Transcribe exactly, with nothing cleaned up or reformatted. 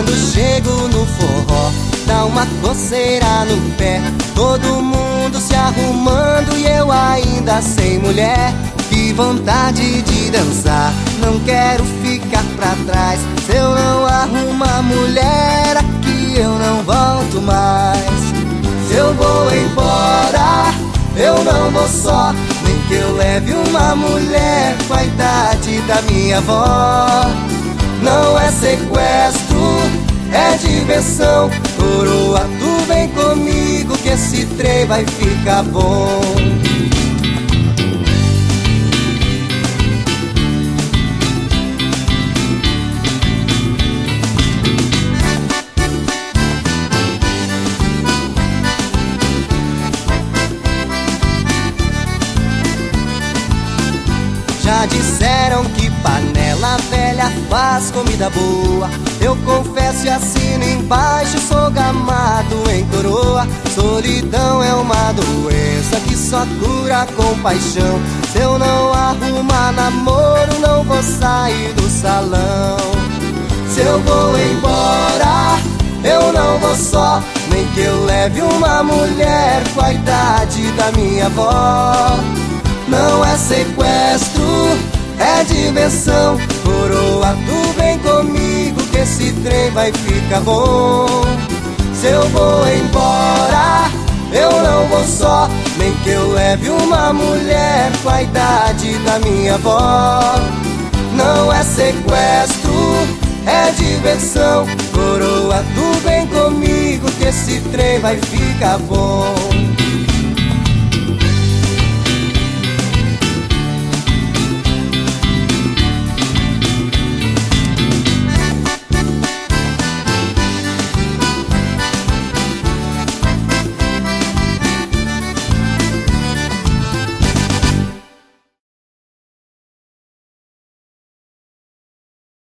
Quando chego no forró, dá uma coceira no pé. Todo mundo se arrumando e eu ainda sem mulher. Que vontade de dançar, não quero ficar pra trás. Se eu não arrumar mulher, aqui eu não volto mais. Se eu vou embora, eu não vou só, nem que eu leve uma mulher com a idade da minha avó. Não é sequestro, é diversão. Coroa, tu vem comigo que esse trem vai ficar bom. Já disseram que panela velha faz comida boa. Eu confesso e assino embaixo, sou gamado em coroa. Solidão é uma doença que só cura com paixão. Se eu não arrumar namoro, não vou sair do salão. Se eu vou embora, eu não vou só, nem que eu leve uma mulher com a idade da minha avó. Não é sequestro, é diversão. Coroa, tu vem comigo que esse trem vai ficar bom. Se eu vou embora, eu não vou só, nem que eu leve uma mulher com a idade da minha avó. Não é sequestro, é diversão. Coroa, tu vem comigo que esse trem vai ficar bom.